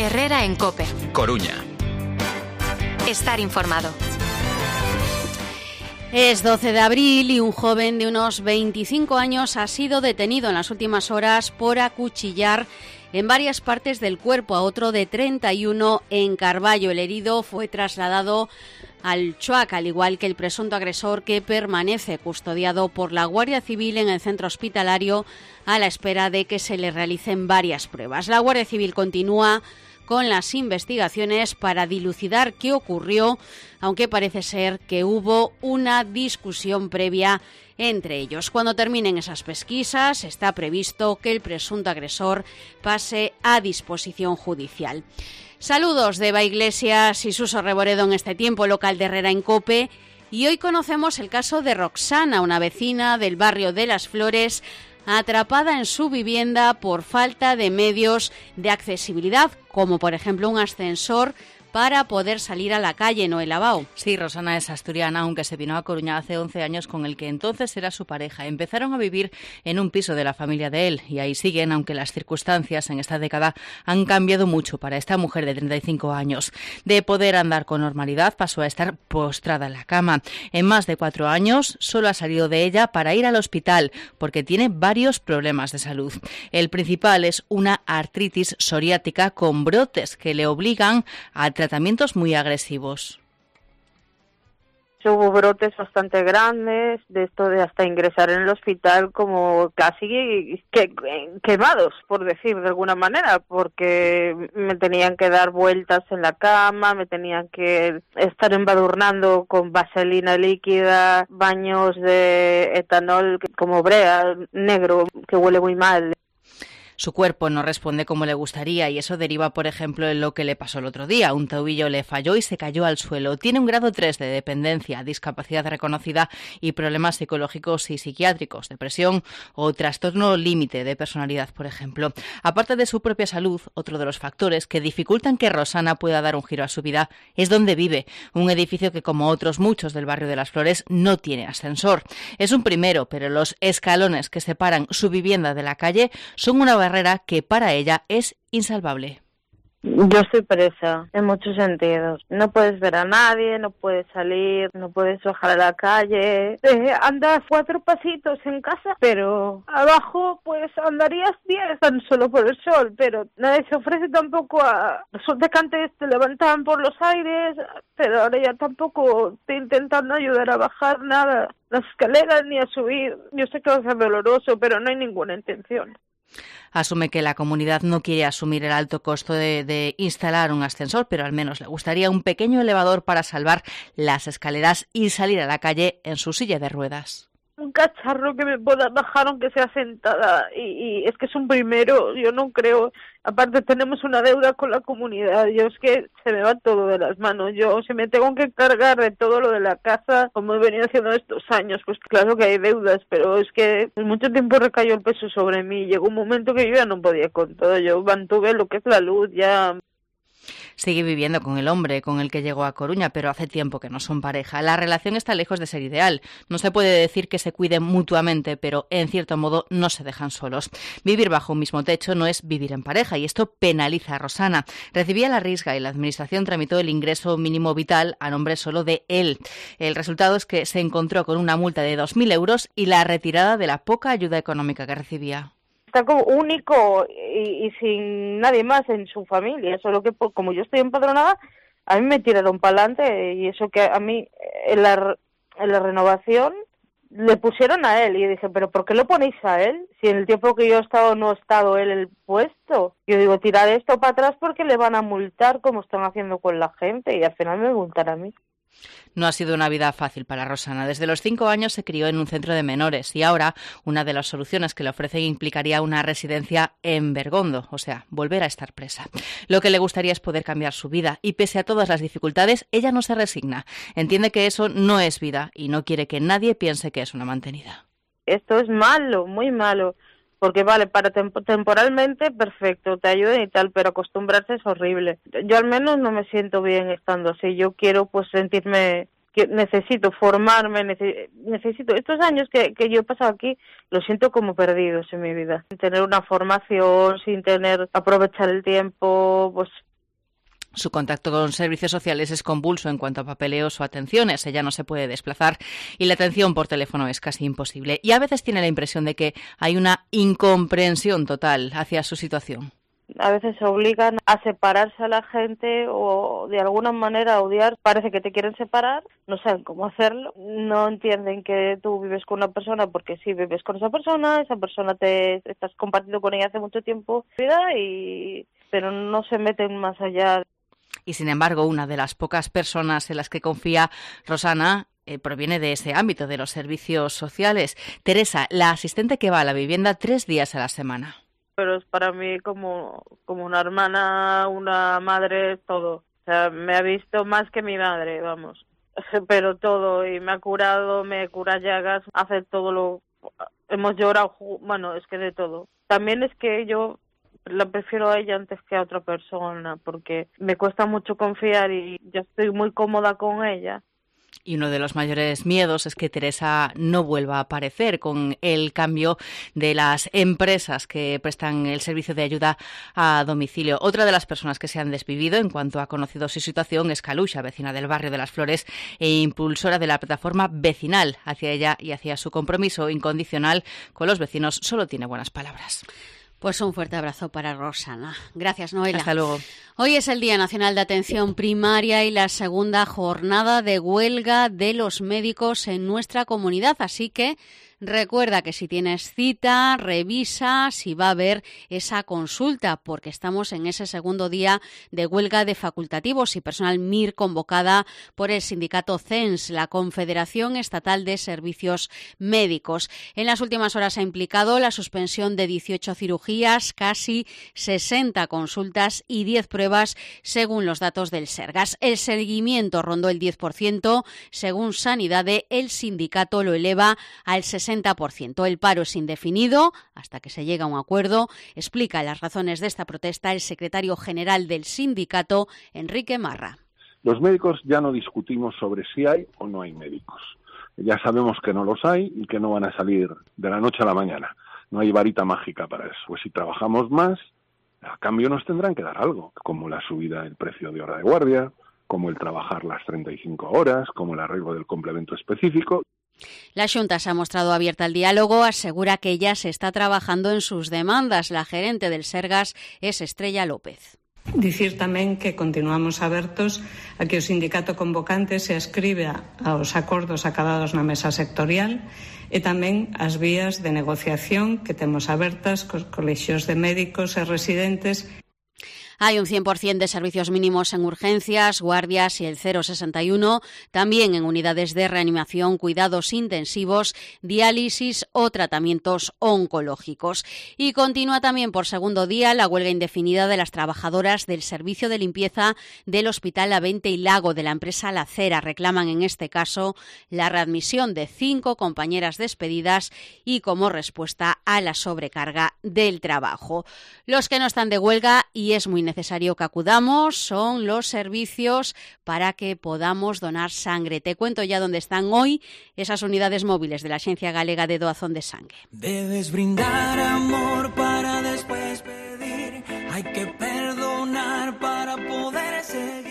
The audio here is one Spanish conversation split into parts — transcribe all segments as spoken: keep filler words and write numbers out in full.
Herrera en COPE. Coruña. Estar informado. Es doce de abril y un joven de unos veinticinco años ha sido detenido en las últimas horas por acuchillar en varias partes del cuerpo a otro de treinta y uno en Carballo. El herido fue trasladado al Chuac, al igual que el presunto agresor, que permanece custodiado por la Guardia Civil en el centro hospitalario a la espera de que se le realicen varias pruebas. La Guardia Civil continúa con las investigaciones para dilucidar qué ocurrió, aunque parece ser que hubo una discusión previa entre ellos. Cuando terminen esas pesquisas, está previsto que el presunto agresor pase a disposición judicial. Saludos de Eva Iglesias y Suso Reboredo en este tiempo local de Herrera en COPE. Y hoy conocemos el caso de Roxana, una vecina del barrio de Las Flores, atrapada en su vivienda por falta de medios de accesibilidad, como por ejemplo un ascensor para poder salir a la calle, Noel Abao. Sí, Rosana es asturiana, aunque se vino a Coruña hace once años con el que entonces era su pareja. Empezaron a vivir en un piso de la familia de él y ahí siguen, aunque las circunstancias en esta década han cambiado mucho para esta mujer de treinta y cinco años. De poder andar con normalidad pasó a estar postrada en la cama. En más de cuatro años solo ha salido de ella para ir al hospital porque tiene varios problemas de salud. El principal es una artritis psoriática con brotes que le obligan a tratamientos muy agresivos. Hubo brotes bastante grandes, de esto de hasta ingresar en el hospital como casi que, quemados, por decir de alguna manera, porque me tenían que dar vueltas en la cama, me tenían que estar embadurnando con vaselina líquida, baños de etanol como brea negro, que huele muy mal. Su cuerpo no responde como le gustaría y eso deriva, por ejemplo, en lo que le pasó el otro día. Un tobillo le falló y se cayó al suelo. Tiene un grado tres de dependencia, discapacidad reconocida y problemas psicológicos y psiquiátricos, depresión o trastorno límite de personalidad, por ejemplo. Aparte de su propia salud, otro de los factores que dificultan que Rosana pueda dar un giro a su vida es donde vive. Un edificio que, como otros muchos del barrio de Las Flores, no tiene ascensor. Es un primero, pero los escalones que separan su vivienda de la calle son una barrera que para ella es insalvable. Yo estoy presa en muchos sentidos. No puedes ver a nadie, no puedes salir, no puedes bajar a la calle. Eh, andas cuatro pasitos en casa, pero abajo pues andarías diez tan solo por el sol, pero nadie se ofrece tampoco a... Resulta que antes te levantaban por los aires, pero ahora ya tampoco te intentan ayudar a bajar nada, las escaleras ni a subir. Yo sé que va a ser doloroso, pero no hay ninguna intención. Asume que la comunidad no quiere asumir el alto costo de, de instalar un ascensor, pero al menos le gustaría un pequeño elevador para salvar las escaleras y salir a la calle en su silla de ruedas. Un cacharro que me pueda bajar aunque sea sentada y, y es que es un primero, yo no creo, aparte tenemos una deuda con la comunidad, yo es que se me va todo de las manos, yo si me tengo que encargar de todo lo de la casa como he venido haciendo estos años, pues claro que hay deudas, pero es que mucho tiempo recayó el peso sobre mí, llegó un momento que yo ya no podía con todo, yo mantuve lo que es la luz, ya... Sigue viviendo con el hombre con el que llegó a Coruña, pero hace tiempo que no son pareja. La relación está lejos de ser ideal. No se puede decir que se cuiden mutuamente, pero en cierto modo no se dejan solos. Vivir bajo un mismo techo no es vivir en pareja y esto penaliza a Rosana. Recibía la risga y la administración tramitó el ingreso mínimo vital a nombre solo de él. El resultado es que se encontró con una multa de dos mil euros y la retirada de la poca ayuda económica que recibía. Está como único y, y sin nadie más en su familia, solo que como yo estoy empadronada, a mí me tiraron para adelante y eso que a mí en la, en la renovación le pusieron a él y yo dije, pero ¿por qué lo ponéis a él? Si en el tiempo que yo he estado no ha estado él el puesto. Yo digo, tirar esto para atrás porque le van a multar como están haciendo con la gente y al final me multan a mí. No ha sido una vida fácil para Rosana. Desde los cinco años se crió en un centro de menores y ahora una de las soluciones que le ofrecen implicaría una residencia en Bergondo, o sea, volver a estar presa. Lo que le gustaría es poder cambiar su vida y pese a todas las dificultades, ella no se resigna. Entiende que eso no es vida y no quiere que nadie piense que es una mantenida. Esto es malo, muy malo. Porque vale, para temp- temporalmente perfecto, te ayudan y tal, pero acostumbrarse es horrible. Yo al menos no me siento bien estando así, yo quiero pues sentirme, que necesito formarme, nece- necesito, estos años que, que yo he pasado aquí, los siento como perdidos en mi vida. Sin tener una formación, sin tener, aprovechar el tiempo, pues Su contacto con servicios sociales es convulso en cuanto a papeleos o atenciones. Ella no se puede desplazar y la atención por teléfono es casi imposible. Y a veces tiene la impresión de que hay una incomprensión total hacia su situación. A veces se obligan a separarse a la gente o de alguna manera a odiar. Parece que te quieren separar, no saben cómo hacerlo. No entienden que tú vives con una persona porque sí vives con esa persona, esa persona te estás compartiendo con ella hace mucho tiempo, y pero no se meten más allá. Y sin embargo, una de las pocas personas en las que confía Rosana eh, proviene de ese ámbito, de los servicios sociales. Teresa, la asistente que va a la vivienda tres días a la semana. Pero es para mí como, como una hermana, una madre, todo. O sea, me ha visto más que mi madre, vamos. Pero todo, y me ha curado, me cura llagas, hace todo lo... Hemos llorado, bueno, es que de todo. También es que yo la prefiero a ella antes que a otra persona, porque me cuesta mucho confiar y ya estoy muy cómoda con ella. Y uno de los mayores miedos es que Teresa no vuelva a aparecer con el cambio de las empresas que prestan el servicio de ayuda a domicilio. Otra de las personas que se han desvivido en cuanto ha conocido su situación es Kalusha, vecina del barrio de Las Flores e impulsora de la plataforma vecinal. Hacia ella y hacia su compromiso incondicional con los vecinos solo tiene buenas palabras. Pues un fuerte abrazo para Rosana. Gracias, Noela. Hasta luego. Hoy es el Día Nacional de Atención Primaria y la segunda jornada de huelga de los médicos en nuestra comunidad, así que recuerda que si tienes cita, revisa si va a haber esa consulta, porque estamos en ese segundo día de huelga de facultativos y personal M I R convocada por el sindicato C E N S, la Confederación Estatal de Servicios Médicos. En las últimas horas ha implicado la suspensión de dieciocho cirugías, casi sesenta consultas y diez pruebas, según los datos del Sergas. El seguimiento rondó el diez por ciento, según Sanidade, el sindicato lo eleva al sesenta por ciento. El paro es indefinido hasta que se llega a un acuerdo. Explica las razones de esta protesta el secretario general del sindicato, Enrique Marra. Los médicos ya no discutimos sobre si hay o no hay médicos. Ya sabemos que no los hay y que no van a salir de la noche a la mañana. No hay varita mágica para eso. Pues si trabajamos más, a cambio nos tendrán que dar algo, como la subida del precio de hora de guardia, como el trabajar las treinta y cinco horas, como el arreglo del complemento específico. La Xunta se ha mostrado abierta al diálogo, asegura que ya se está trabajando en sus demandas. La gerente del Sergas es Estrella López. Dicir tamén que continuamos abertos a que o sindicato convocante se ascriba aos acordos acabados na mesa sectorial e tamén as vías de negociación que temos abertas cos colexios de médicos e residentes. Hay un cien por ciento de servicios mínimos en urgencias, guardias y el cero coma sesenta y uno, también en unidades de reanimación, cuidados intensivos, diálisis o tratamientos oncológicos. Y continúa también por segundo día la huelga indefinida de las trabajadoras del servicio de limpieza del Hospital Avente y Lago de la empresa La Cera. Reclaman en este caso la readmisión de cinco compañeras despedidas y como respuesta a la sobrecarga del trabajo. Los que no están de huelga, y es muy necesario que acudamos, son los servicios para que podamos donar sangre. Te cuento ya dónde están hoy esas unidades móviles de la Axencia Galega de Doazón de Sangue. Debes brindar amor para después pedir, hay que perdonar para poder seguir.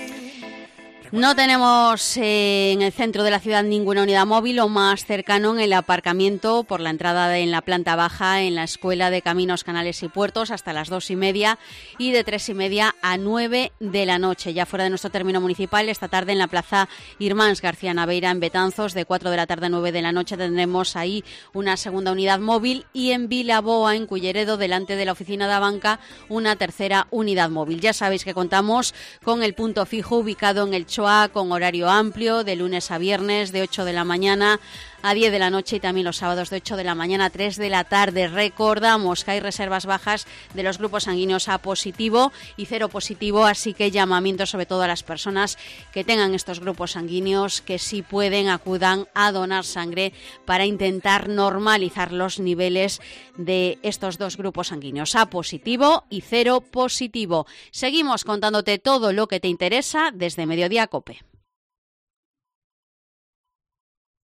No tenemos eh, en el centro de la ciudad ninguna unidad móvil, o más cercano en el aparcamiento por la entrada de, en la planta baja en la Escuela de Caminos, Canales y Puertos hasta las dos y media y de tres y media a nueve de la noche. Ya fuera de nuestro término municipal, esta tarde en la Plaza Irmáns García Naveira en Betanzos, de cuatro de la tarde a nueve de la noche tendremos ahí una segunda unidad móvil, y en Vilaboa, en Culleredo, delante de la oficina de Banca, una tercera unidad móvil. Ya sabéis que contamos con el punto fijo ubicado en el Choa, con horario amplio de lunes a viernes de ocho de la mañana a diez de la noche y también los sábados de ocho de la mañana a tres de la tarde. Recordamos que hay reservas bajas de los grupos sanguíneos A positivo y cero positivo, así que llamamiento sobre todo a las personas que tengan estos grupos sanguíneos que si pueden acudan a donar sangre para intentar normalizar los niveles de estos dos grupos sanguíneos, A positivo y cero positivo. Seguimos contándote todo lo que te interesa desde Mediodía COPE.